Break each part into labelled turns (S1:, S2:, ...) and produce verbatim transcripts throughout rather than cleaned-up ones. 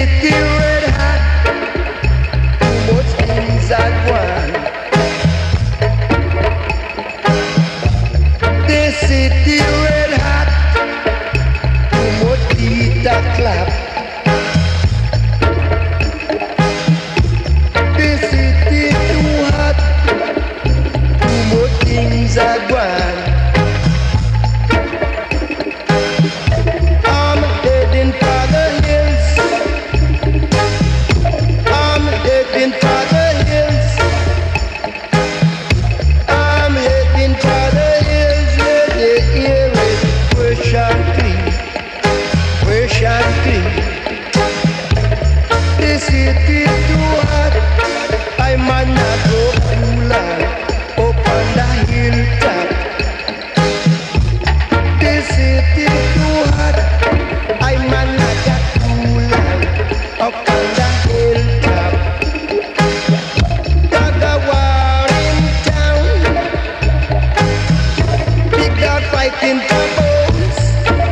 S1: city red hot, too much things at one. The city red hot, too much beat a clap. The city too hot, too much things at one. I'm heading for the hills. I'm heading for the hills. I'm heading for the hills where the air is fresh and clean, fresh and clean. The city too hot, I might not go cooler up on the hilltop. The city too hot, I might not get cooler up on the hilltop. Got a war in town, big dog fighting for bones.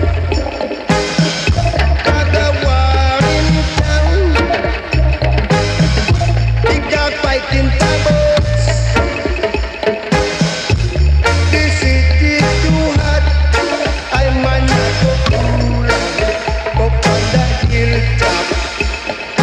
S1: Got a war in town, big dog fighting for bones. The city too hot, I might not go cooler up on the hilltop.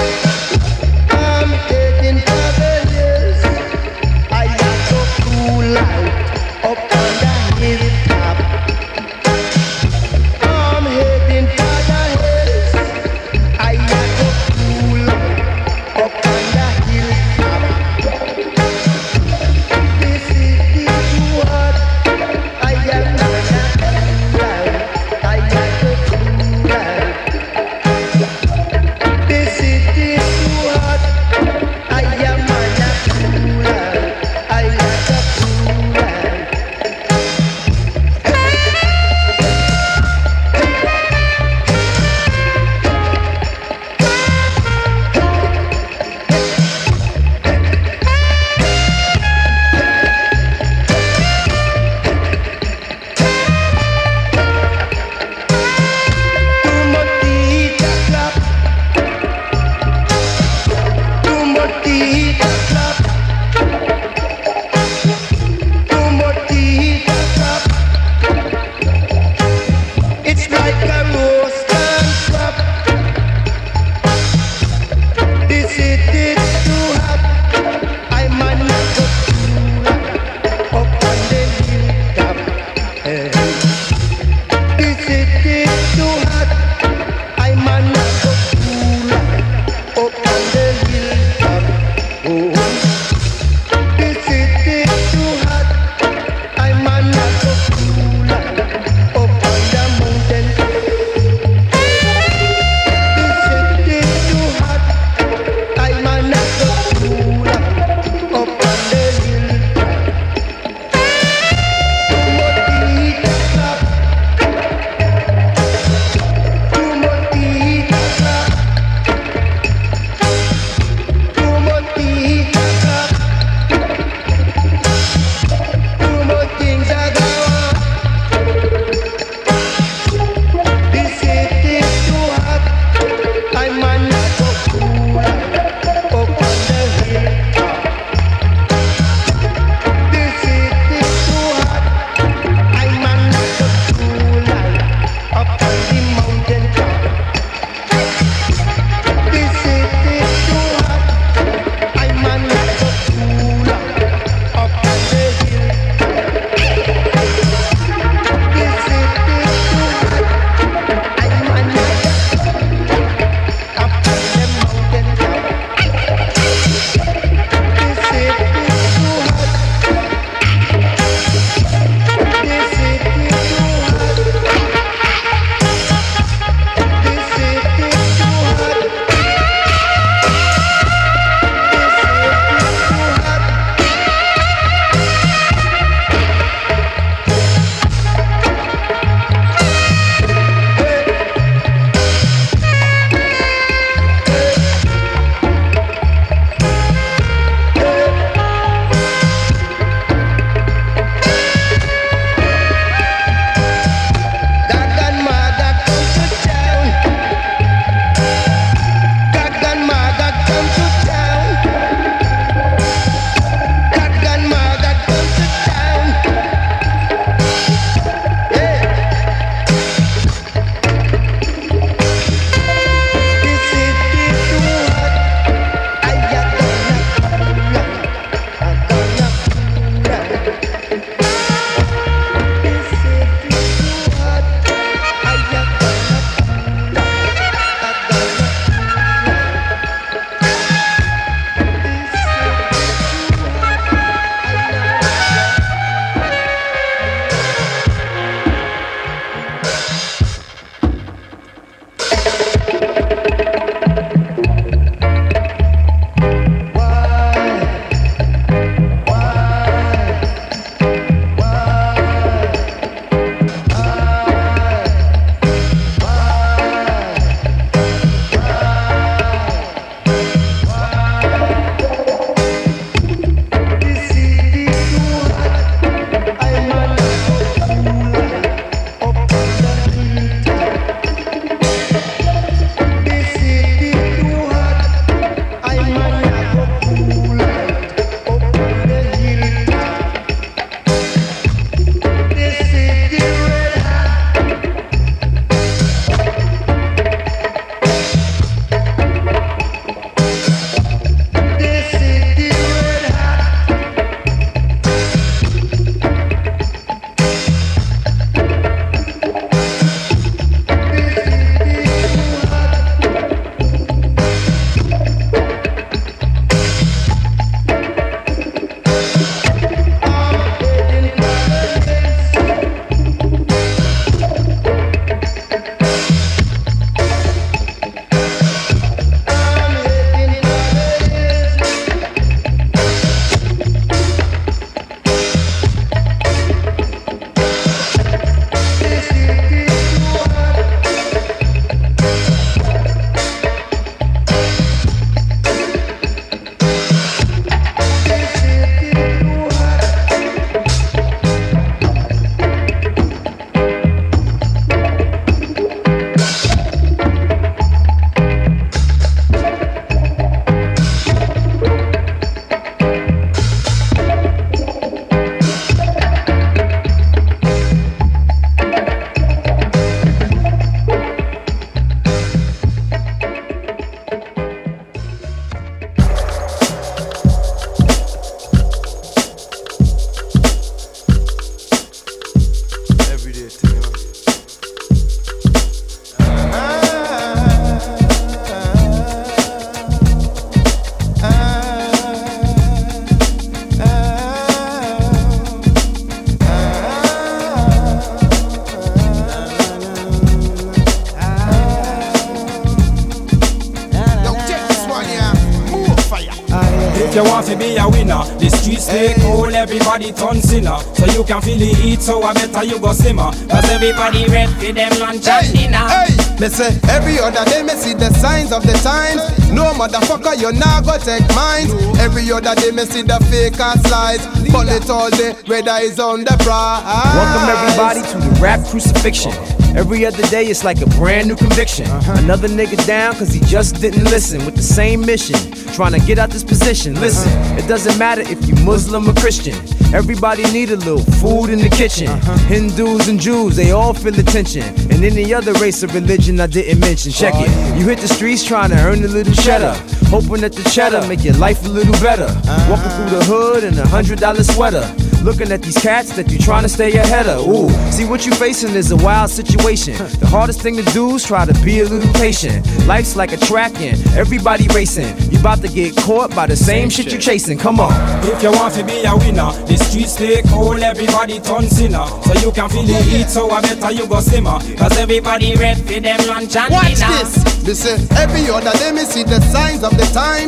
S2: If you want to be a winner, the streets take hold, everybody turn sinner. So you can feel the heat, so I better you go simmer. Cause everybody ready for them lunch and dinner.
S3: Hey, me say every other day me see the signs of the times. No motherfucker, you not go take mine. Every other day me see the fake ass lies. Bullet all day, red eyes on the prize.
S4: Welcome everybody to the rap crucifixion. Every other day it's like a brand new conviction. uh-huh. Another nigga down cause he just didn't listen. With the same mission, trying to get out this position. Listen, uh-huh. it doesn't matter if you Muslim or Christian. Everybody need a little food in the kitchen. uh-huh. Hindus and Jews, they all feel the tension. And any other race or religion I didn't mention. Check it, you hit the streets trying to earn a little cheddar, hoping that the cheddar make your life a little better. uh-huh. Walking through the hood in a hundred dollar sweater, looking at these cats that you trying to stay ahead of. Ooh, see what you facing is a wild situation. The hardest thing to do is try to be a little patient. Life's like a track and everybody racing. You about to get caught by the same shit you chasing. Come on.
S2: If you want to be a winner, the streets take hold, everybody turn sinner. So you can feel the heat, so I better you go simmer. Cause everybody ready for them lunch and
S3: Watch
S2: dinner.
S3: this. They say every other day me see the signs of the time.